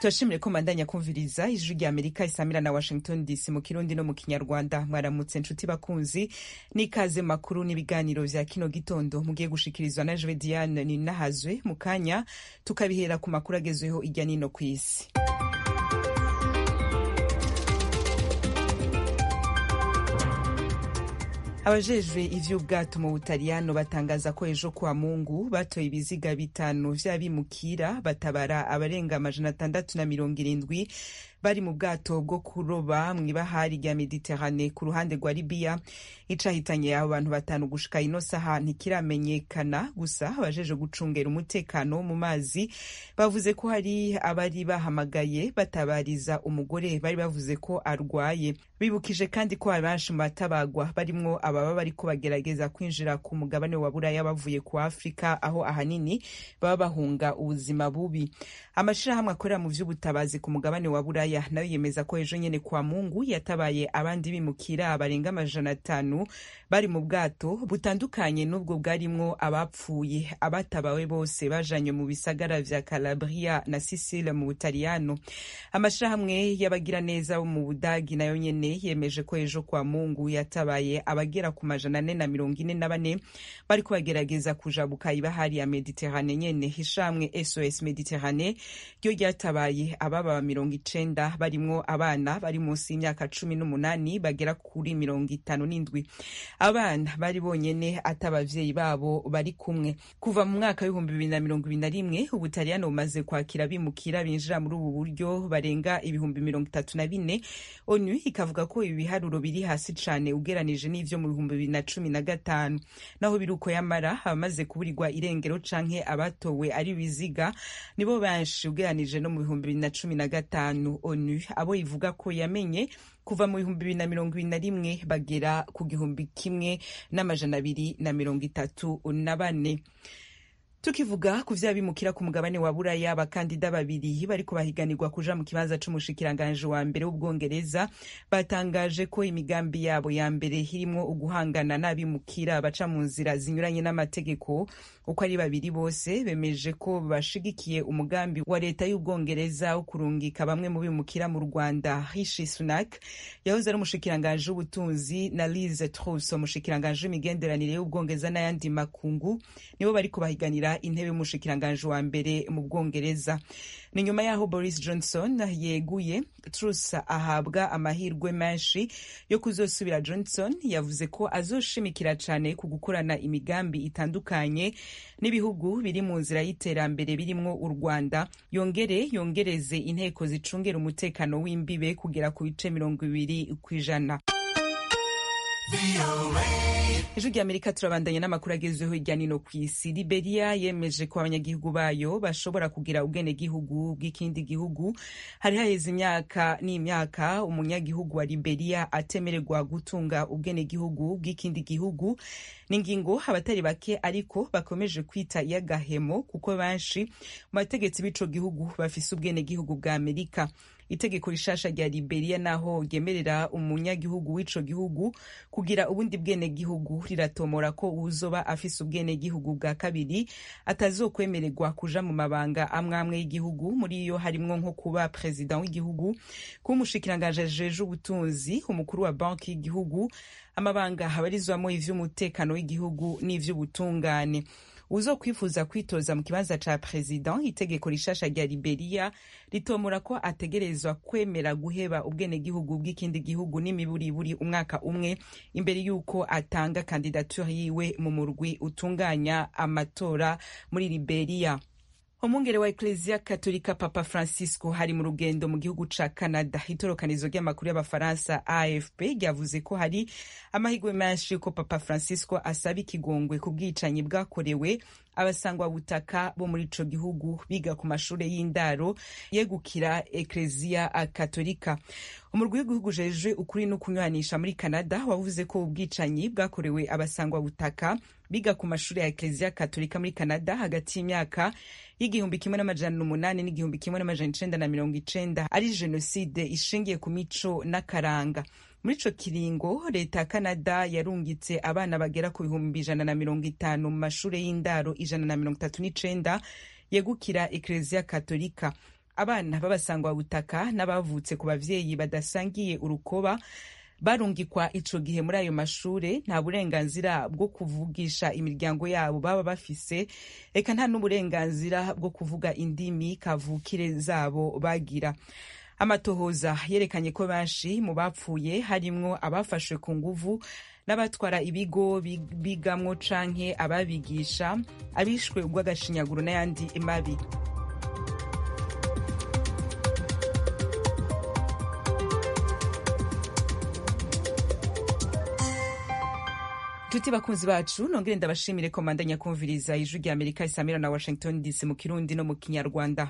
turashimire ko mandanya kumviriza ijwi rya Amerika isamira na Washington DC mu Kirundi no mu Kinyarwanda. Mwaramutse nshuti bakunzi, n'ikaze makuru n'ibiganiro vya kino gitondo mugiye gushikirizwa na Jewe Diane Ninahazwe. Mu kanya tukabihera ku makuru agezweho irya nino kw'isi. Abajejwe ivy'ubwato mu Butaliyano batangaza ko ejo kwa Mungu batoye ibiziga bitanu vy'abimukira batabara abarenga 670 bari mu bwato bwo kuroba mw'ibahari rya Mediterane ku ruhande rwa Libya. Icahitanye abo bantu batanu gushika ino saha ntikiramenyekana, gusa abajeje gucungera umutekano mu mazi bavuze ko hari abari bahamagaye batabariza umugore bari bavuze ko arwaye. Bibukije kandi ko abenshi mu batabagwa barimwo ababa bariko bagerageza kwinjira ku mugabane wa Buraya bavuye ku Afrika, aho ahanini baba bahunga ubuzima bubi. Amashirahamwe akorera mu vy'ubutabazi ku mugabane wa Buraya nayo yemeza ko ejo nyene kwa Mungu yatabaye abandi bimukira barenga 500 bari mu bwato butandukanye n'ubwo bwarimwo abapfuye. Abatabawe bose bajanywe mu bisagara vya Calabria na Sicile mu Butaliyano. Amashirahamwe y'abagira neza bo mu Budagi nayo nyene yemeje ko ejo kwa Mungu yatabaye abagera ku 444 bariko bagerageza kujabuka ibahari ya Mediterane nyene. Hishamwe SOS Mediterane ryo ryatabaye ababa 90 barimwo abana bari munsi y'imyaka 18 bagera kuri 57. Abana bari bonyene atabavyeyi babo bari kumwe. Kuva mu mwaka wa 2021 Ubutaliyano bumaze kwakira bimukira binjira muri ubu buryo barenga 34,000. ONU ikavuga ko ibi biharuro biri hasi cane ugeranije n'ivyo mu 2015. Naho biruko yamara abamaze kuburirwa irengero canke abatowe ari biziga nibo benshi ugeranije no mu 2015. ONU abo ivuga ko yamenye kuva mu 2021 bagera ku 1,234. Tukivuga ku vy'abimukira ku mugabane wa Buraya, abakandida babiri bariko bahiganirwa kuja mu kibanza c'umushikiranganje wa mbere w'Ubwongereza batangaje ko imigambi yabo ya mbere hirimwo uguhangana n'abimukira baca mu nzira zinyuranye n'amategeko. Uko ari babiri bose bemeje ko bashigikiye umugambi wa leta y'Ubwongereza wo kurungika bamwe mu bimukira mu Rwanda. Rishi Sunak yahoze ari umushikiranganje w'ubutunzi na Liz Truss umushikiranganje w'imigenderanire y'Ubwongereza n'ayandi makungu nibo bariko bahiganira intebe y'umushikiranganje wa mbere mu Bwongereza. Ni nyuma yaho Boris Johnson yeguye, Truss ahabwa amahirwe menshi yo kuzosubira. Johnson yavuze ko azoshimikira cane ku gukorana imigambi itandukanye n'ibihugu biri mu nzira y'iterambere birimwo u Rwanda, yongereze inteko zicungera umutekano w'imbibe kugera ku bice 20%. Ijwi rya Amerika turabandanya n'amakuru agezweho hirya nino kw'isi. Liberia yemeje ko abanyagihugu bayo bashobora kugira ubwenegihugu bw'ikindi gihugu. Hari haheze imyaka n'imyaka umunyagihugu wa Liberia atemererwa gutunga ubwenegihugu bw'ikindi gihugu. N'ingingo abatari bake ariko bakomeje kwita iy'agahemo, kuko benshi mu bategetsi b'ico gihugu bafise ubwenegihugu bwa Amerika. Itegeko rishasha rya Liberia naho ryemerera umunyagihugu w'ico gihugu kugira ubundi bwenegihugu riratomora ko uzoba afise ubwenegihugu bwa kabiri atazokwemererwa kuja mu mabanga amwamwe y'igihugu. Muri iyo harimwo nko kuba president w'igihugu, kuba umushikiranganje ajeje ubutunzi, umukuru wa banki y'igihugu, amabanga habarizwamo ivy'umutekano w'igihugu n'ivy'ubutungane. Uzokwifuza kwitoza mu kibanza ca president, itegeko rishasha rya Liberia ritomora ko ategerezwa kwemera guheba ubwenegihugu bw'ikindi gihugu n'imiburiburi umwaka umwe imbere yuko atanga kandidature yiwe mu murwi utunganya amatora muri Liberia. Umwungere wa Ecclesia Katolika Papa Francisco hari mu rugendo mu gihugu ca Canada. Itorokanizo ry'amakuru y'abafaransa AFP ryavuze ko hari amahirwe menshi ko Papa Francisco asaba ikigongwe ku bwicanyi bwakorewe abasangwa butaka bo muri ico gihugu biga ku mashure y'indaro yegukira Ecclesia Katolika. Umurwi w'igihugu ujejwe ukuri no kunywanisha muri Canada wavuze ko ubwicanyi bwakorewe abasangwa butaka biga ku mashure ya Ecclesia Katolika muri Canada hagati y'imyaka y'igihumbi 1800 n'igihumbi 1990 ari jenoside ishingiye ku mico n'akaranga. Muri ico kiringo leta ya Canada yarungitse abana bagera ku 150 mu mashure y'indaro 139 yegukira Ecclesia Katolika. abana b'abasangwabutaka n'abavutse ku bavyeyi badasangiye urukoba barungikwa ico gihe muri ayo mashure nta burenganzira bwo kuvugisha imiryango yabo baba bafise, eka nta n'uburenganzira bwo kuvuga indimi kavukire zabo bagira. Amatohoza yerekanye ko benshi mu bapfuye harimwo abafashwe ku nguvu n'abatwara ibigo bigamwo canke ababigisha, abishwe ubw'agashinyaguro n'ayandi mabi. Tuti bakunzi bacu nongere ndabashimire ko mandanya kumviriza ijwi rya Amerika isamira na Washington DC mu Kirundi no mu Kinyarwanda.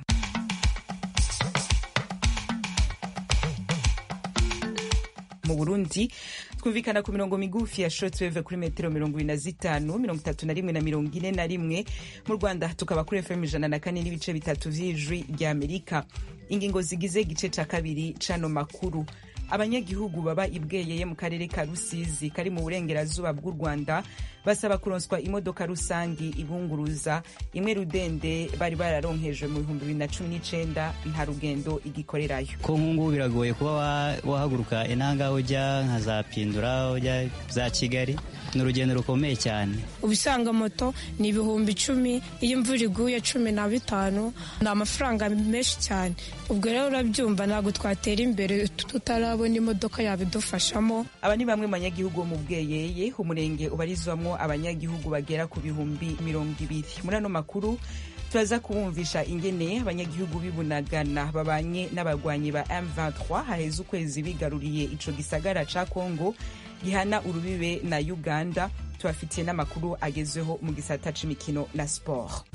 Mu Burundi twumvikana ku mirongo migufi ya shortwave kuri metero 25, 31 na 41. Mu Rwanda tukaba kuri FM 104 n'ibice bitatu vy'ijwi rya Amerika. Ingingo zigize igice ca kabiri cano makuru. Abanyagihugu baba ibweyeye mu karere ka Rusizi kari mu burengerazuba bw'u Rwanda basaba kuronswa imodoka rusangi ibunguruza imwe rudende bari bararonkejwe mu 2019 nta rugendo igikorerayo. Ko nkungu biragoye kuba wahaguruka intanga ujya nka za Pindura ujya za Kigali, n'urugendo rukomeye cyane. Ubisanga moto ni 10,000, iyo imvura iguye 15, ni amafaranga menshi cyane. Ubwo rero urabyumva ntabwo twatera imbere tutarabona imodoka yabidufashamo. Aba ni bamwe mu banyagihugu mu Bweyeye, umurenge ubarizwamo abanyagihugu bagera ku 200,000. Muri ano makuru turaza kubumvisha ingene abanyagihugu b'Ibunagana babanye n'abagwanyi ba M23 haheze ukwezi bigaruriye ico gisagara ca Kongo gihana urubibe na Uganda. Tubafitiye n'amakuru agezweho mu gisata c'imikino na sport.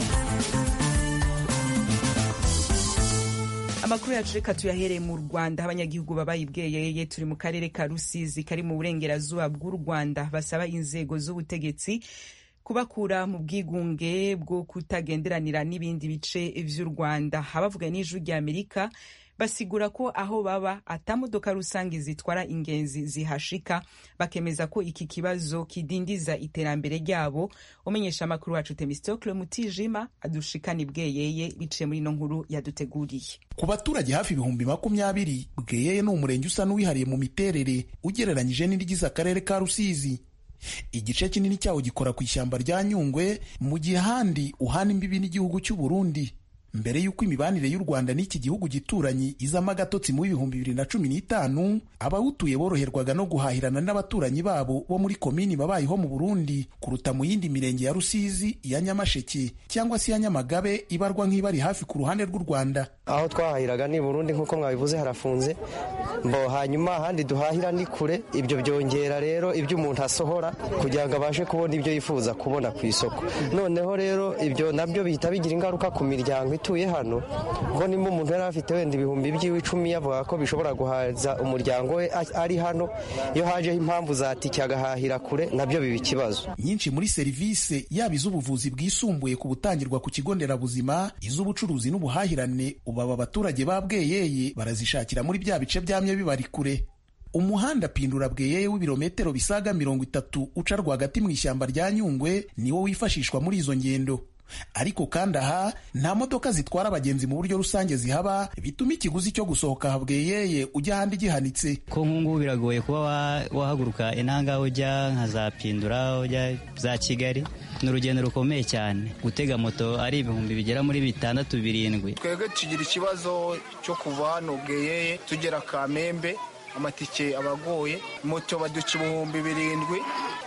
Amakuru yacu reka tuyahereye mu Rwanda. Abanyagihugu babaye ibweyeye turi mu karere ka Rusizi kari mu burengerazuba bw'u Rwanda basaba inzego z'ubutegetsi kubakura mu bwigunge bwo kutagenderanira n'ibindi bice vy'u Rwanda. Abavuga n'ijwi rya Amerika basigura ko aho baba atamodoka rusangi zitwara ingenzi zihashika, bakemeza ko iki kibazo kidindiza iterambere ryabo. Umenyesha amakuru wacu Themistocle Mutijima adushikana ibweyeye biciye muri no nkuru yaduteguriye. Ku baturage hafi 20,000, Bweyeye ni umurenge usa n'uwihariye mu miterere ugereranyije n'irigize akarere ka Rusizi. Igice kinini cyawo gikora ku ishyamba rya Nyungwe, mu gihe ahandi uhana imbibi n'igihugu cy'u Burundi. Mbere y'uko imibanire y'u Rwanda n'iki gihugu gituranyi izamo agatotsi mu 2015, abawutuye boroherwaga no guhahirana n'abaturanyi babo bo muri komini babayeho mu Burundi kuruta mu yindi mirenge ya Rusizi, ya Nyamasheke cyangwa se ya Nyamagabe ibarwa nk'ibari hafi ku ruhande rw'u Rwanda. Aho twahahiraga ni Burundi nk'uko mwabivuze harafunze, hanyuma ahandi duhahira ni kure. Ibyo byongera rero ibyo umuntu asohora kugira ngo abashe kubona ibyo yifuza kubona ku isoko. Noneho rero ibyo nabyo bihita bigira ingaruka ku miryango ituye hano, ngo nimba umuntu yari afite wenda 10,000 yavuga ko bishobora guhaza umuryango we ari hano, iyo hajeho impamvu zatike agahahira kure nabyo biba ikibazo. Nyinshi muri serivisi yaba iz'ubuvuzi bwisumbuye ku butangirwa ku kigo nderabuzima, iz'ubucuruzi n'ubuhahirane, ubu aba baturage ba Bweyeye barazishakira muri bya bice byamye bibari kure. Umuhanda Pindura Bweyeye w'ibirometero bisaga 30 uca rwagati mu ishyamba rya Nyungwe niwo wifashishwa muri izo ngendo. Ariko kandi aha nta modoka zitwara abagenzi mu buryo rusange zihaba, bituma ikiguzi cyo gusohoka Bweyeye ujya ahandi gihanitse. Ko nkungu biragoye kuba wahaguruka intanga ujya nka za Pindura ujya za Kigali, n'urugendo rukomeye cyane. Gutega moto ari 1000 bigera muri 6-7. Twebwe tugira ikibazo cyo kuva hano Bweyeye tugera Kamembe, amatike abagoye. Moto baduca 7,000,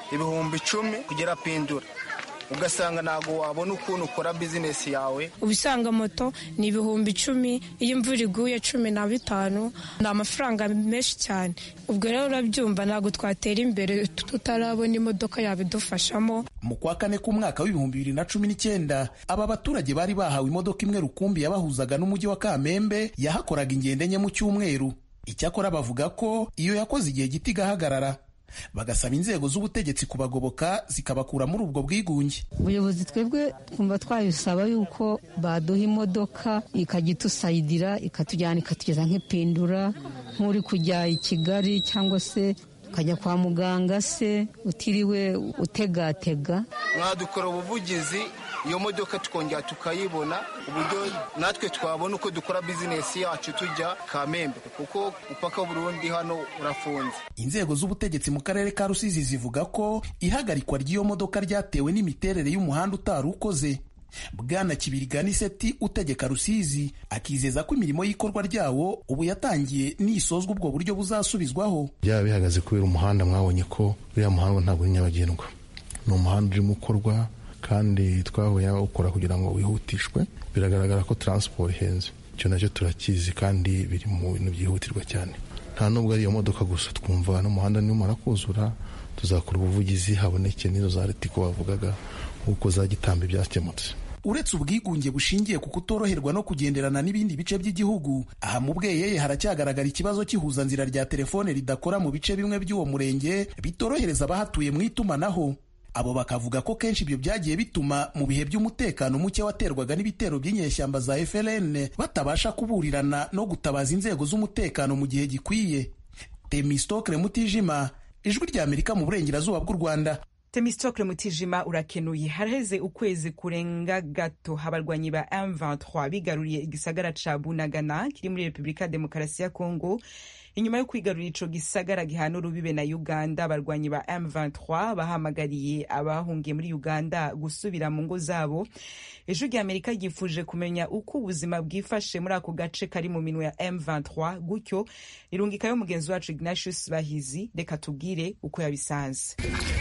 10,000 kugera Pindura, ugasanga ntago wabona ukuntu ukora bizinesi yawe. Ubisanga moto ni 10,000, iyo imvura iguye 15, ni amafaranga menshi cyane. Ubwo rero urabyumva ntago twatera imbere tutarabona imodoka yabidufashamo. Mu kwa kane k'umwaka w'2019 aba baturage bari bahawe imodoka imwe rukumbi yabahuzaga n'umujyi wa Kamembe, yahakoraga ingendo enye mu cyumweru. Icyakora bavuga ko iyo yakoze igihe gito igahagarara. Bagasaba inzego z'ubutegetsi kubagoboka zikabakura muri ubwo bwigunge. Ubuyobozi twebwe twumva twayisaba yuko baduha imodoka ikagitusayidira, ikatujyana ikatugeza nk'Ipindura, nk'uri kujya i Kigali cyangwa se ukajya kwa muganga se utiriwe utegatega. Mwadukora ubuvugizi iyo modoka tukongera tukayibona, uburyo natwe twabona uko dukora bizinesi yacu tujya Kamembe, kuko upaka Burundi hano urafunze. Inzego z'ubutegetsi mu karere ka Rusizi zivuga ko ihagarikwa ry'iyo modoka ryatewe n'imiterere y'umuhanda utari ukoze. Bwana Kibirigani Seti utegeka Rusizi akizeza ko imirimo y'ikorwa ryawo ubu yatangiye n'isozwa ubwo buryo buzasubizwaho. Byaba bihagaze kubera umuhanda, mwabonye ko uriya muhanda ntabwo ari nyabagendwa, ni umuhanda urimo ukorwa kandi twahuye ukora kugira ngo wihutishwe. Biragaragara ko transport ihenze, icyo nacyo turakizi kandi biri mu bintu byihutirwa cyane. Nta nubwo ari iyo modoka gusa, twumva n'umuhanda nimara kuzura tuzakora ubuvugizi haboneke n'izo za Ritiko bavugaga uko zagitambe byakemutse. Uretse ubwigunge bushingiye ku kutoroherwa no kugenderana n'ibindi bice by'igihugu, aha mu Bweyeye haracyagaragara ikibazo cy'ihuzanzira rya telefone ridakora mu bice bimwe by'uwo murenge, bitorohereza abahatuye mu itumanaho. Abo bakavuga ko kenshi ibyo byagiye bituma mu bihe by'umutekano muke waterwaga n'ibitero by'inyeshyamba za FLN batabasha kuburirana no gutabaza inzego z'umutekano mu gihe gikwiye. Temistokle Mutijima, Ijwi rya Amerika mu burengerazuba bw'u Rwanda. Temistokle Mutijima, urakenuye. Haraheze ukwezi kurenga gato abarwanyi ba M23 bigaruriye igisagara ca Bunagana kiri muri Repubulika Demokarasi ya Kongo. Inyuma yo kwigarurira ico gisagara gihana urubibe na Uganda, abarwanyi ba M23 bahamagariye abahungiye muri Uganda gusubira mu ngo zabo. Ijwi rya Amerika ryifuje kumenya uko ubuzima bwifashe muri ako gace kari mu minwe ya M23, gutyo irungikayo mugenzi wacu Ignatius Bahizi. Reka tubwire uko yabisanze.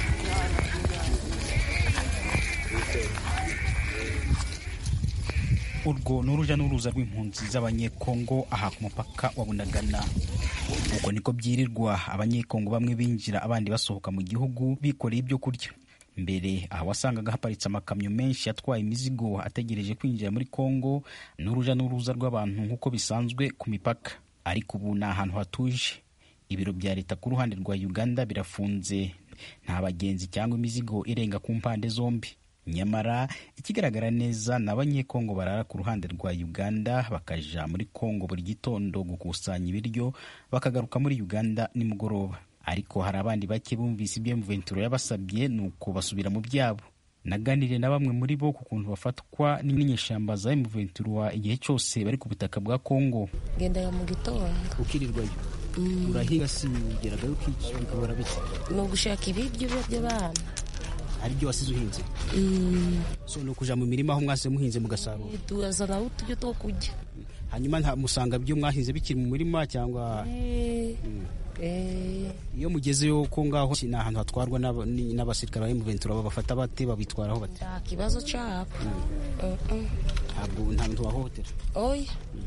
Urwo n'uruja n'uruza rw'impunzi z'abanyekongo aha ku mupaka wa Bunagana. Uko niko byirirwa abanyekongo bamwe binjira abandi basohoka mu gihugu bikoreye ibyo kurya. Mbere aha wasangaga haparitse amakamyo menshi atwaye imizigo ategereje kwinjira muri Kongo, n'uruja n'uruza rw'abantu nk'uko bisanzwe ku mipaka. Ariko ubu ni ahantu hatuje. Ibiro bya leta ku ruhande rwa Uganda birafunze, nta bagenzi cyangwa imizigo irenga ku mpande zombi. Nyamara ikigaragara neza n'abanyekongo barara ku ruhande rwa Uganda bakaja muri Kongo buri gitondo gukusanya ibiryo bakagaruka muri Uganda nimugoroba. Ariko hari abandi bake bumvise ibyo M23 yabasabye nuko basubira mu byabo. Naganire na bamwe muri bo ku kuntu bafatwa n'inyeshyamba za M23 igihe cyose bari ku butaka bwa Kongo. Genda mu gitondo ukirirwayo urahiga sigeraga ukikora bite no gushaka ibiryo by'abana ari byo wasize uhinze. So no kuja mu mirima aho mwase muhinze mugasarura tuzana utujyo to kujya, hanyuma nta musanga byo mwahinze bikiri mu mirima cyangwa iyo mugezeyo ko ngaho ni ahantu hatwarwa n'abasirikare ba M23 babafata bate babitwaraho bate? Nta kibazo cyabo. Nta muntu wahohotera. Oya.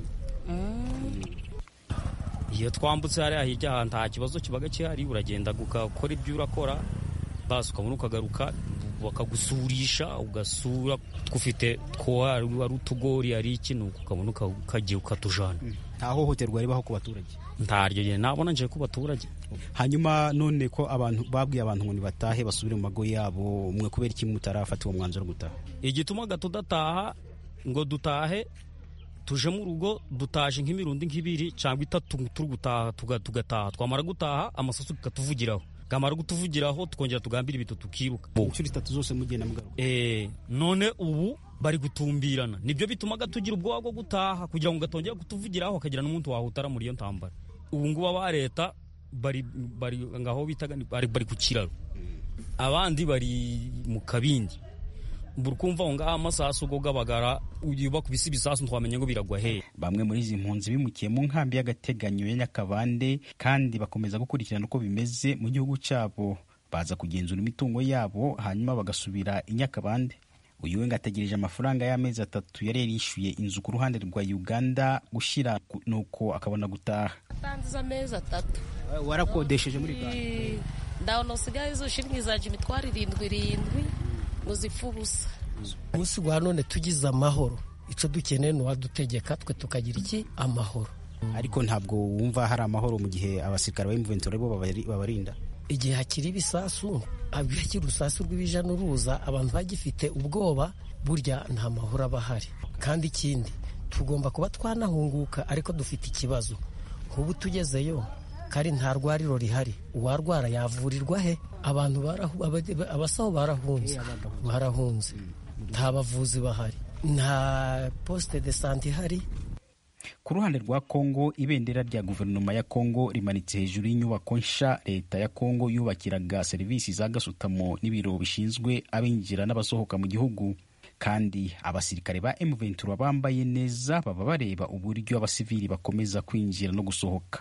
Iyo twambutse hariya hirya nta kibazo kibaga cyari, uragenda gukora ibyo urakora basi ukabona ukagaruka bakagusurisha ugasura twufite ko ari utugori ari ikintu ukabona ukagiye ukatujana. Nta hohoterwa ribaho ku baturage? Ntaryo je nabona nje ku baturage. Hanyuma none ko abantu babwiye abantu ngo nibatahe basubire mu mago yabo, mwe kubera iki mutarafata uwo mwanzuro gutaha? Igituma gatudataha ngo dutahe tuje mu rugo dutaje nk'imirundi nk'ibiri cyangwa itatu turi gutaha tugataha, twamara gutaha amasasu katuvugiraho, kamara gutuvugiraho tukongera tugambira ibito tukiruka inshuro itatu zose mugenda mugaruka. None ubu bari gutumbirana, nibyo bituma gatugira ubwoba bwo gutaha kugira ngo gatongera kutuvugiraho akagira n'umuntu wahutara muri iyo ntambara. Ubu ngubu aba leta bari ngaho bitaga bari ku kiraro, abandi bari mu kabindi. Burkumva ngo amasasu go gabagara uyiba kubisi bisasu ntwamenye ngo biragwa he. Bamwe muri izi mpunzi bimukiye mu nkambi y'agateganyo ya Nyakabande kandi bakomeza gukurikirana uko bimeze mu gihugu cyabo, baza kugenzura imitungo yabo hanyuma bagasubira i Nyakabande. Uyu we ngategereje amafaranga y'amezi 3 yari yishyuye inzu ku ruhande rwa Uganda gushira nuko akabona gutaha. Tanziza amezi 3 warakodesheje muri Uganda ndawo sigaye zo shiringizaje imitwaro 7 muzifubusa. Musi gwa none tugize amahoro, ico dukeneye no wadutegeka twe tukagira iki amahoro. Ariko ntabwo wumva hari amahoro mu gihe abasirikare ba M23 bo babarinda. Igihe hakiri bisasu abikiri usasu rw'ibija n'uruza abantu bagifite ubwoba, burya nta mahoro abahari. Kandi ikindi tugomba kuba twanahunguka, ariko dufite ikibazo nk'ubu tugezeyo kari nta rwariro rihari, uwarwara yavurirwa he? Abantu abasaho barahunze nta bavuzi bahari, nta poste de sante ihari. Ku ruhande rwa Kongo, ibendera rya guverinoma ya Kongo rimanitse hejuru y'inyubako nsha leta ya Kongo yubakiraga serivisi za gasutamo n'ibiro bishinzwe abinjira n'abasohoka mu gihugu. Kandi abasirikare ba M23 bambaye neza baba bareba uburyo abasivili bakomeza kwinjira no gusohoka.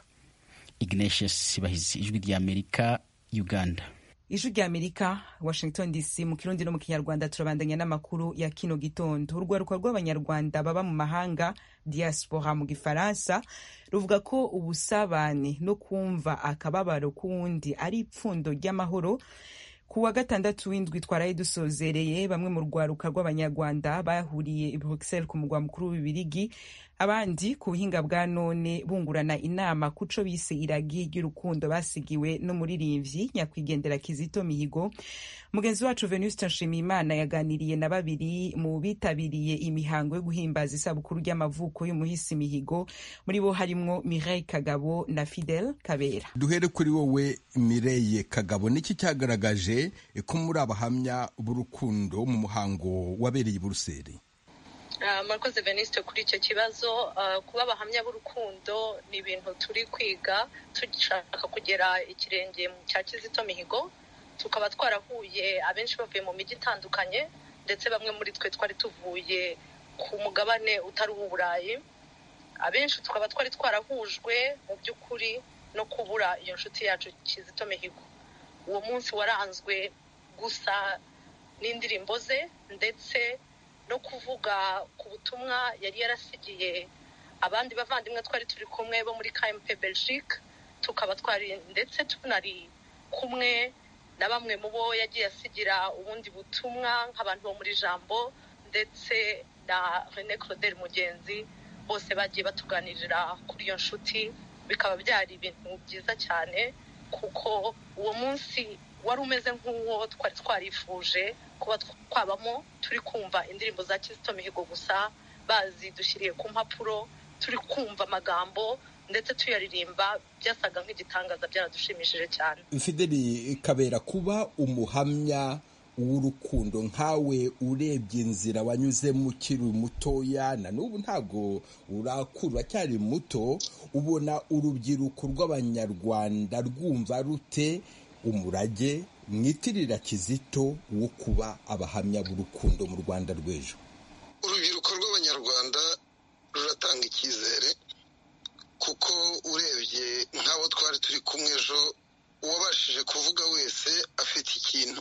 Ignatius Bahizi, Ijwi ry'Amerika, Uganda. Ijwi ry'Amerika, Washington DC, mu Kirundi no mu Kinyarwanda. Turabandanya n'amakuru ya kino gitondo. Urwaruka rw'abanyarwanda baba mu mahanga, diaspora mu Gifaransa, ruvuga ko ubusabane no kumva akababaro k'uwundi ari ipfundo ry'amahoro. Ku wa gatandatu w'indwi twaraye dusozereye, bamwe mu rwaruka rw'abanyarwanda bahuriye i Bruxelles ku mugwa mukuru w'Ububirigi, abandi ku buhinga bwa none bungurana inama kuco bise iragi ry'urukundo basigiwe n'umuririmbyi nyakwigendera Kizito Mihigo. Mugenzi wacu Venuste Nshimiyimana yaganiriye na babiri mu bitabiriye imihango yo guhimbaza isabukuru ry'amavuko y'umuhisi Mihigo, muri bo harimwo Mireille Kagabo na Fidel Kabera. Duhere kuri wowe Mireille Kagabo, niki cyagaragaje ko muri abahamya b'urukundo mu muhango wabereye i Buruseli? Murakoze Venuste kuri icyo kibazo. Kuba abahamya b'urukundo ni ibintu turi kwiga, dushaka kugera ikirenge cya Kizito Mihigo. Tukaba twarahuye abenshi bavuye mu mijyi itandukanye, ndetse bamwe muri twe twari tuvuye ku mugabane utari uw'Uburayi. Abenshi tukaba twari twarahujwe mu by'ukuri no kubura iyo nshuti yacu Kizito Mihigo. Uwo munsi waranzwe gusa n'indirimbo ze, ndetse no kuvuga ku butumwa yari yarasigiye abandi bavandimwe twari turi kumwe bo muri KMP Belgique. Tukaba twari ndetse tunari kumwe na bamwe mu bo yagiye asigira ubundi butumwa nk'abantu bo muri Jambo, ndetse na René Claude Mugenzi. Bose bagiye batuganirira kuri iyo nshuti. Bikaba byari ibintu byiza cyane, kuko uwo munsi wari umeze nk'uwo twari twarifuje kuba twabamo, turi kumva indirimbo za Kizito Mihigo gusa bazidushyiriye ku mpapuro, turi kumva amagambo ndetse tuyaririmba. Byasaga nk'igitangaza, byaradushimishije cyane. Fideli Kabera, kuba umuhamya w'urukundo nkawe, urebye inzira wanyuzemo ukiri mutoya, na n'ubu ntabwo urakura, cyari muto, ubona urubyiruko rw'abanyarwanda rwumva rute umurage mwitirira Kizito wo kuba abahamya b'urukundo mu Rwanda rw'ejo? Urubyiruko rw'abanyarwanda ruratanga icyizere, kuko urebye nk'abo twari turi kumwe ejo, uwabashije kuvuga wese afite ikintu,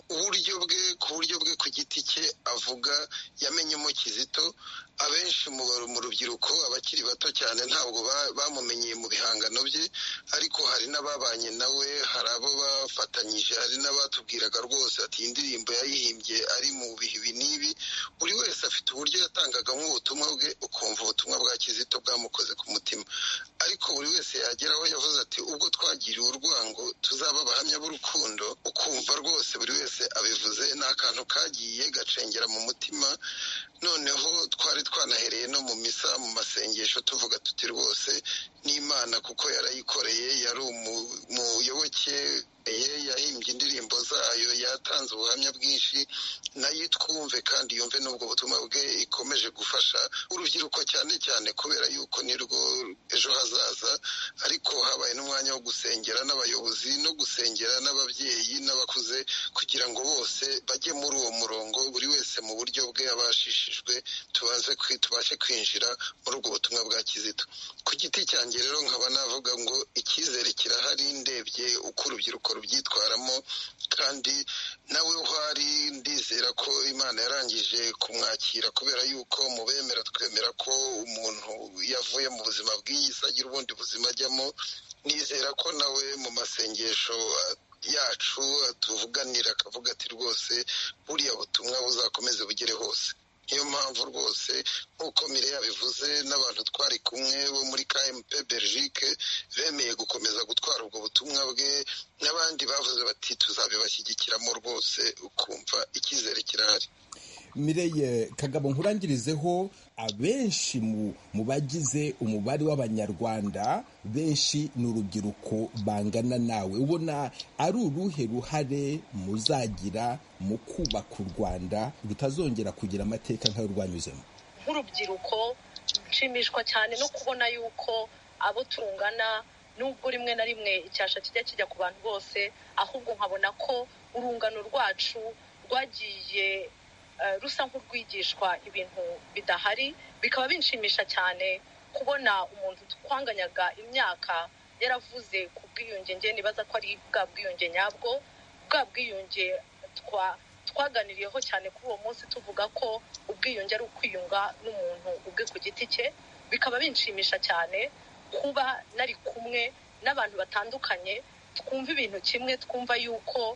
ku buryo bwe ku giti cye avuga yamenyemo Kizito. Abenshi mu rubyiruko, abakiri bato cyane, ntabwo bamumenyeye mu bihangano bye, ariko hari n'ababanye nawe, hari abo bafatanyije, hari n'abatubwiraga rwose ati indirimbo yayihimbye ari mu bihe ibi n'ibi. Buri wese afite uburyo yatangagamo ubutumwa bwe, ukumva ubutumwa bwa Kizito bwamukoze ku mutima. Ariko buri wese yageraho yavuze ati ubwo twagiriwe urwango tuzaba abahamya b'urukundo, ukumva rwose buri wese abivuze. Ni akantu kagiye gacengera mu mutima. Noneho twari twanahereye no mu misa, mu masengesho, tuvuga tuti rwose n'Imana kuko yarayikoreye, yari umuyoboke yahimbye indirimbo zayo, yatanze ubuhamya bwinshi, nayo twumve kandi yumve n'ubwo butumwa bwe, ikomeje gufasha urubyiruko cyane cyane, kubera yuko nirwo ejo hazaza. Ariko habaye n'umwanya wo gusengera n'abayobozi, no gusengera n'ababyeyi n'abakuze, kugira ngo bose bajye muri uwo murongo, buri wese mu buryo bwe abashishijwe, tubashe kwinjira muri ubwo butumwa bwa Kizito. Ku giti cyanjye rero nkaba navuga ngo icyizere kirahari, ndebye uko urubyiruko rubyitwaramo, kandi nawe uhari ndizera ko Imana yarangije kumwakira, kubera yuko mu bemera twemera ko umuntu yavuye mu buzima bw'iyi si agira ubundi buzima ajyamo. Nizera ko nawe mu masengesho yacu atuvuganira akavuga ati rwose buriya butumwa buzakomeze bugere hose. Niyo mpamvu rwose nk'uko Mire yabivuze, n'abantu twari kumwe bo muri KMP Belgique bemeye gukomeza gutwara ubwo butumwa bwe, n'abandi bavuze bati tuzabibashyigikiramo rwose, ukumva icyizere kirahari. Mireye Kagabo, nkurangirizeho abenshi mu bagize umubare w'abanyarwanda benshi ni urubyiruko bangana nawe, ubona ari uruhe ruhare muzagira mu kubaka u Rwanda rutazongera kugira amateka nk'ayo rwanyuzemo? Nk'urubyiruko nshimishwa cyane no kubona yuko abo tungana, nubwo rimwe na rimwe icyasha kijya ku bantu bose, ahubwo nkabona ko urungano rwacu rwagiye rusa nk'urwigishwa ibintu bidahari. Bikaba binshimisha cyane kubona umuntu twanganyaga imyaka yaravuze ku bwiyunge. Nge nibaza ko ari bwa bwiyunge nyabwo, bwa bwiyunge twaganiriyeho cyane kuri uwo munsi, tuvuga ko ubwiyunge ari ukwiyunga n'umuntu ubwe ku giti cye. Bikaba binshimisha cyane kuba nari kumwe n'abantu batandukanye, twumva ibintu kimwe, twumva yuko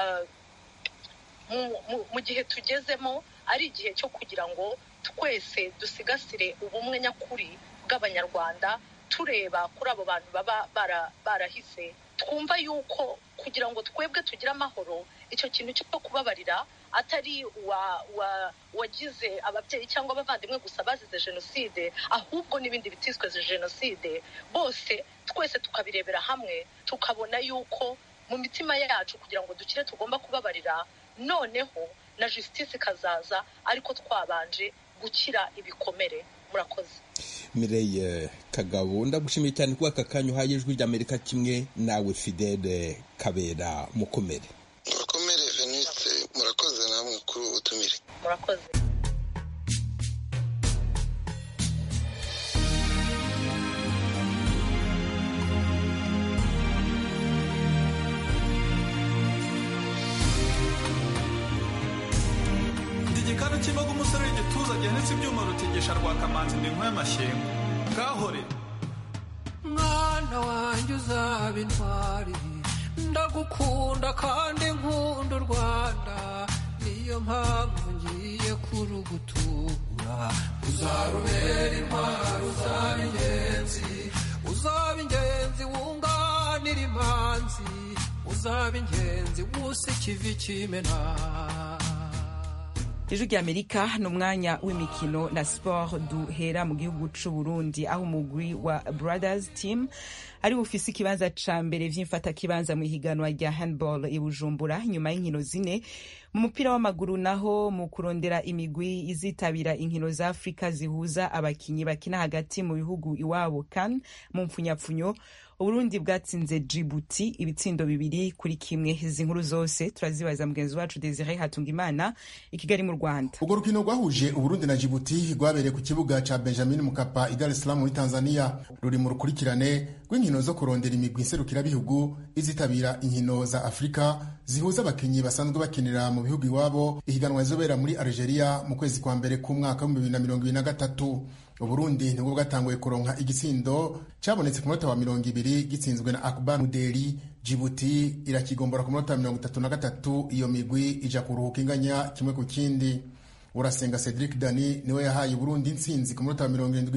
mu gihe tugezemo ari igihe cyo kugira ngo twese dusigasire ubumwe nyakuri bw'abanyarwanda, tureba kuri abo bantu baba barahise. Twumva yuko kugira ngo twebwe tugire amahoro, icyo kintu cyo kubabarira atari wagize ababyeyi cyangwa abavandimwe gusa bazize jenoside, ahubwo n'ibindi bitiswe jenoside, bose twese tukabirebera hamwe, tukabona yuko mu mitima yacu kugira ngo dukire tugomba kubabarira, noneho na justice ikazaza ariko twabanje gukira ibikomere. Murakoze. Mireye Kagabo, ndagushimiye cyane kuba aka kanya uhaye Ijwi ry'Amerika kimwe nawe Fidele Kabera. Mukomere. Mukomere Veniste, murakoze namwe kuri ubutumire. Murakoze. igikanu kibaga umusore w'igituza gihanitse ibyuma rutigisha rwakamanzi ndinko y'amashyengo gahore mwana wanjye uzaba intwari ndagukunda kandi nkunda u Rwanda niyo mpamvu ngiye kurugutura uzarubera intwari uzaba ingenzi wunganira imanzi uzaba ingenzi wuse ikivi kimena. Ijwi ry'Amerika ni umwanya w'imikino na sport duhera mu gihugu c'u Burundi, aho umugwi wa Brothers Team ari ufise ikibanza ca mbere vy'imfata kibanza mu higanwa rya handball i Bujumbura nyuma y'inkino zine. Mu mupira w'amaguru naho mu kurondera imigwi izitabira inkino za Afrika zihuza abakinyi bakina hagati mu bihugu iwabo CAN mu mpfunyapfunyo, Uburundi bwatsinze Djibouti ibitsindo 2-1. Izi nkuru zose turazibaza mugenzi wacu Desire Hatungimana i Kigali mu Rwanda. Urwo rukino rwahuje Uburundi na Djibouti rwabereye ku kibuga ca Benjamin Mkapa i Dar es Salaam muri Tanzania. Ruri mu rukurikirane rw'inkino zo kurondera imigwi nserukira bihugu izitabira inkino za Afrika zihuza abakinyi basanzwe bakinira mu bihugu iwabo, ihiganwa zobera muri Algeria mu kwezi kwa mbere ku mwaka wa 2023. Uburundi nibwo bwatanguye kuronka igitsindo cabonetse ku munota wa 20 gitsinzwe na Akbar Muderi. Djibouti irakigombora ku munota wa 33, iyo migwi ija kuruhuka inganya kimwe ku kindi. Urasenga Cedric Dani niwe yahaye Burundi intsinzi ku munota wa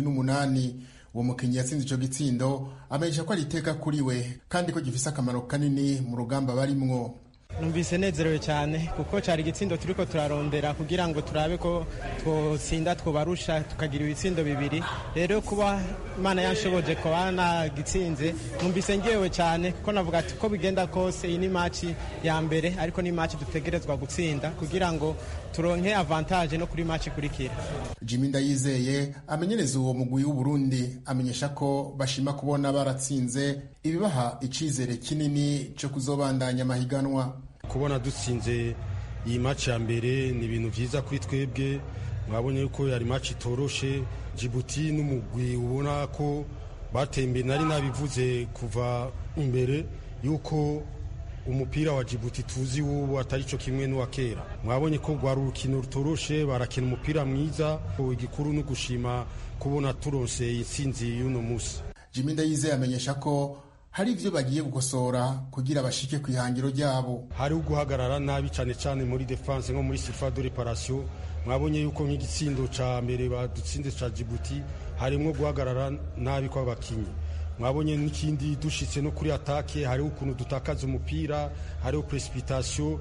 78. Uwo mukinyi yatsinze ico gitsindo amenyesha ko ari iteka kuri we kandi ko gifise akamaro kanini mu rugamba barimwo. Numvise nezerewe cyane kuko cyari igitsindo turiko turarondera kugira ngo turabe ko twotsinda twobarusha tukagira ibitsindo 2. Rero kuba Imana yanshoboje ko bana gitsinze numvise ngewe cyane kuko navuga ati ko bigenda kose iyi ni match ya mbere ariko ni match dutegerezwa gutsinda kugira ngo turonke avantage no kuri match kurikira. Jimmy Ndayizeye amenyereza uwo mugwi w'u Burundi amenyesha ko bashima kubona baratsinze ibibaha icizere kinini cyo kuzobandanya amahiganwa. Kubona dutsinze iyi match ya mbere ni ibintu byiza kuri twebwe. Mwabonye yuko yari match itoroshe. Djibouti n'umugwi ubona ko batembe, nari nabivuze kuva imbere yuko umupira wa Djibouti tuzi ubu atari cyo kimwe n'uwa kera. Mwabonye ko rwari urukino rutoroshe, barakina umupira mwiza. Igikuru no gushima kubona turonse intsinzi y'uno musi. Jimmy Ndayizeye amenyesha ko hari ivyo bagiye gukosora kugira bashike kwihangiro ryabo. Hari uguhagarara nabi cyane cyane muri defense nko muri surface de réparation. Mwabonye yuko nk'igitsindo ca mbere badutsinze ca Djibouti harimo guhagarara nabi kw'abakinyi. Mwabonye n'ikindi dushitse no kuri attaque, hari ukuntu dutakaza umupira, hari precipitation.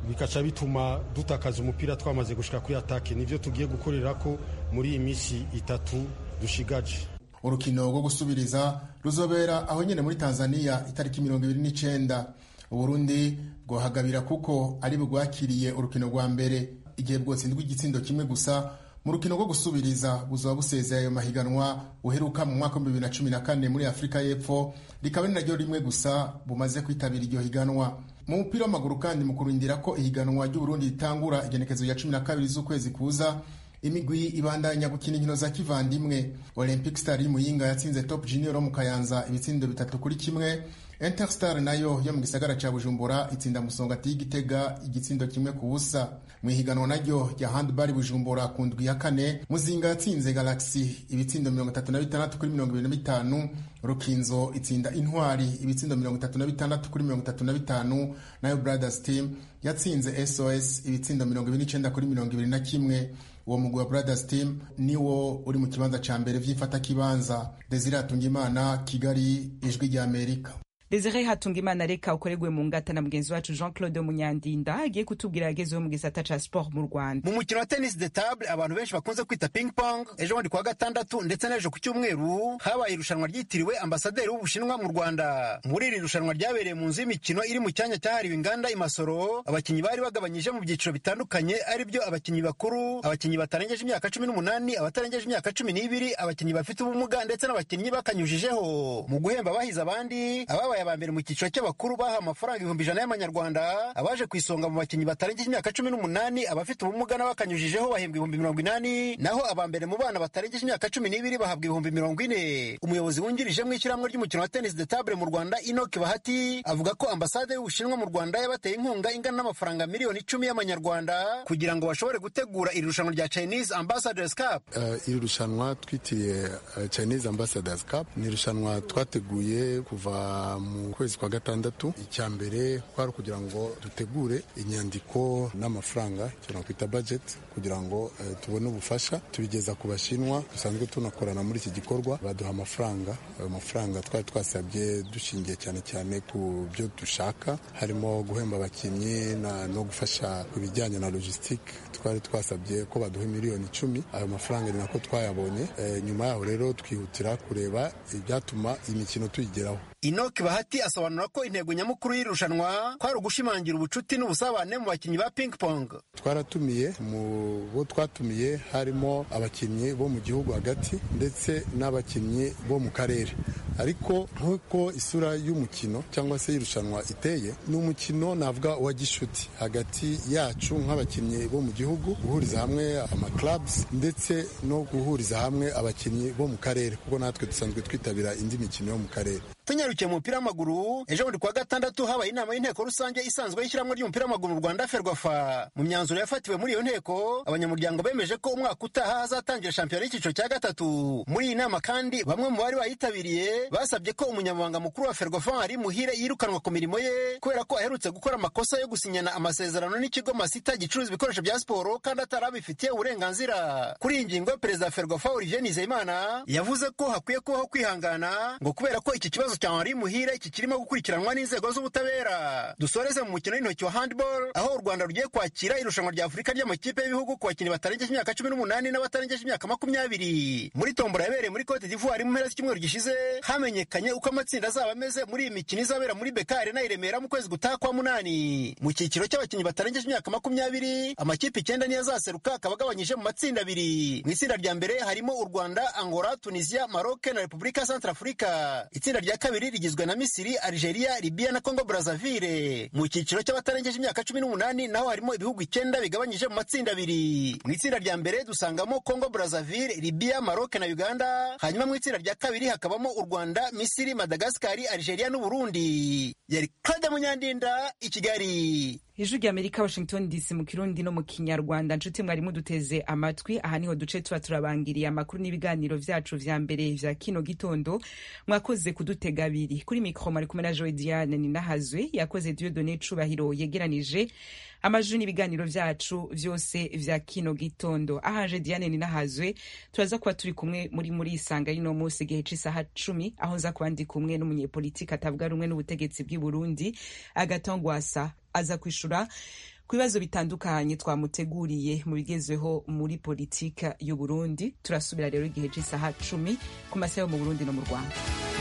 bikaca bituma dutakaza umupira twamaze gushika kuri atake. Nivyo tugiye gukorera ko muri iyi misi 3 dushigaje. Urukino rwo gusubiriza ruzobera aho nyene muri Tanzania itariki 29. Uburundi bwohagabira kuko ari bwakiriye urukino rwa mbere. Igihe bwotsindwa igitsindo kimwe gusa mu rukino rwo gusubiriza buzoba busezeye ayo mahiganwa uheruka mu mwaka wa 2014 muri Afrika y'Epfo, rikaba ari naryo rimwe gusa bumaze kwitabira iryo higanwa. Mu mupira w'amaguru kandi mu kurindira ko ihiganwa ry'Uburundi ritangura igenekezo ya 12 z'ukwezi kuza, imigwi ibandanya gukina inkino za kivandimwe. Olympic Star y'Imuyinga yatsinze Top Junior mu Kayanza ibitsindo 3-1. Interstar nayo yo mu gisagara ca Bujumbura itsinda Musongati y'Igitega igitsindo 1-0. Mu ihiganwa naryo rya handball Bujumbura ku ndwi ya 4, Muzinga yatsinze Galaxy ibitsindo 36-25. Rukinzo itsinda Intwari ibitsindo 36-35, nayo Brothers Team yatsinze SOS ibitsindo 29-21. Uwo mugwi wa Brothers Team niwo uri mu kibanza ca mbere vy'imfata kibanza. Desire Hatungimana, Kigali, Ijwi rya Amerika. Desire Hatungimana, reka ukoregwe mu ngata na mugenzi wacu Jean-Claude Munyandinda agiye kutubwira yagezeho mu gisata ca sport mu Rwanda. Mu mukino wa tennis de table abantu benshi bakunze kwita ping pong, ejo bundi kuwa gatandatu ndetse n'ejo ku cyumweru habaye irushanwa ryitiriwe ambasaderi w'Ubushinwa mu Rwanda. Muri iri rushanwa ryabereye mu nzu y'imikino iri mu cyanya cyahariwe inganda i Masoro, abakinnyi bari bagabanyije mu byiciro bitandukanye, ari byo abakinnyi bakuru, abakinnyi batarengeje imyaka 18, abatarengeje imyaka 12, abakinnyi bafite ubumuga ndetse n'abakinnyi bakanyujijeho. Mu guhemba bahize abandi, ababaye abambere mu cyiciro cy'abakuru baha amafaranga 100 y'amanyarwanda, abaje ku isonga mu bakinnyi batarengeje imyaka 18, abafite ubumuga n'abakanyujijeho bahembwa 80,000, naho abambere mu bana batarengeje imyaka 12 bahabwa 40,000. Umuyobozi wungirije mu ishyirahamwe ry'umukino wa tennis de table mu Rwanda Enoch Bahati avuga ko ambasade y'Ubushinwa mu Rwanda yabateye inkunga ingana n'amafaranga miliyoni 10 y'amanyarwanda kugira ngo bashobore gutegura iri rushanwa rya Chinese Ambassadors Cup. Iri rushanwa twitiriye Chinese Ambassadors Cup ni rushanwa twateguye kuva mu kwezi kwa gatandatu. Icya mbere kwari kugira ngo dutegure inyandiko n'amafaranga cyangwa kwita budget kugira ngo tubone ubufasha tubigeza ku Bashinwa. Dusanzwe tunakorana muri iki gikorwa, baduha amafaranga. Ayo mafaranga twari twasabye dushingiye cyane cyane ku byo dushaka, harimo guhemba abakinnyi no gufasha ku bijyanye na logistique. Twari twasabye ko baduha miliyoni 10. Ayo mafaranga ni nako twayabonye. Nyuma yaho rero twihutira kureba ibyatuma imikino tuyigeraho. Enoch Bahati asobanura ko intego nyamukuru y'irushanwa kwari ugushimangira ubucuti n'ubusabane mu bakinnyi ba ping pong. Twaratumiye, mu bo twatumiye harimo abakinnyi bo mu gihugu hagati ndetse n'abakinnyi bo mu karere. Ariko nk'uko isura y'umukino cyangwa se y'irushanwa iteye, ni umukino navuga wa gishuti hagati yacu nk'abakinnyi bo mu gihugu, guhuriza hamwe ama clubs ndetse no guhuriza hamwe abakinnyi bo mu karere, kuko natwe dusanzwe twitabira indi mikino yo mu karere. Tunyarukiye mu mupira w'amaguru, ejo bundi kuwa gatandatu habaye inama y'inteko rusange isanzwe y'ishyirahamwe ry'umupira w'amaguru mu Rwanda Ferwafa. Mu myanzuro yafatiwe muri iyo nteko, abanyamuryango bemeje ko umwaka utaha hazatangira shampiyona y'icyiciro cya 3. Muri iyi nama kandi bamwe mu bari bayitabiriye basabye ko umunyamabanga mukuru wa Ferwafa ari Muhire yirukanwa ku mirimo ye kubera ko aherutse gukora amakosa yo gusinyana amasezerano n'ikigo Masita gicuruza ibikoresho bya siporo kandi atarabifitiye uburenganzira. Kuri iyi ngingo perezida wa Ferwafa Olivier Nizeyimana yavuze ko hakwiye kubaho kwihangana ngo kubera ko iki kibazo cya Henri Muhire kirimo gukurikiranwa n'inzego z'ubutabera. Dusoreze mu mukino w'intoki wa handball, aho u Rwanda rugiye kwakira irushanwa rya Afurika ry'amakipe y'ibihugu ku bakinnyi batarengeje imyaka 18 n'abatarengeje imyaka 20. Muri tombora yabereye muri Cote d'Ivoire mu mpera z'icyumweru gishize, hamenyekanye uko amatsinda azaba ameze muri iyi mikino izabera muri BK Arena i Remera mu kwezi gutaha kwa 8. Mu cyiciro cy'abakinnyi batarengeje imyaka 20, amakipe 9 niyo azaseruka, akaba agabanyije mu matsinda 2. Mu itsinda rya mbere harimo u Rwanda, Angola, Tunisia, Maroc na Repubulika Centrafrica. Itsinda rya kabiri rigizwe na Misiri, Algeria, Libya na Congo Brazzaville. Mu cyiciro cy'abatarengeje imyaka 18 naho harimo ibihugu 9 bigabanyije mu matsinda 2. Mu itsinda rya mbere dusangamo Congo Brazzaville, Libya, Maroc na Uganda. Hanyuma mu itsinda rya kabiri hakabamo u Rwanda, Misiri, Madagascar, Algeria n'u Burundi. Yari Claude Munyandinda i Kigali. Ijwi rya Amerika, Washington DC, mu Kirundi no mu Kinyarwanda. Nshuti mwari muduteze amatwi, aha niho duce tuba turabangiriye amakuru n'ibiganiro vyacu vya mbere vya kino gitondo. Mwakoze kudutega abiri. Kuri mikro mwari kumwe na Joy Diane Ninahazwe, yakoze Dieudonné Cubahiro yegeranije amajwi n'ibiganiro vyacu vyose vya kino gitondo. Ahaje Diane Ninahazwe, turaza kuba turi kumwe muri isanga y'ino munsi gihe c'isaha 10, aho nza kuba ndi kumwe n'umunyepolitiki atavuga rumwe n'ubutegetsi bw'i Burundi, Agathon Rwasa, aza kwishura ku bibazo bitandukanye twamuteguriye mu bigezweho muri politika y'u Burundi. Turasubira rero igihe cy'isaha 10 ku masaha yo mu Burundi no mu Rwanda.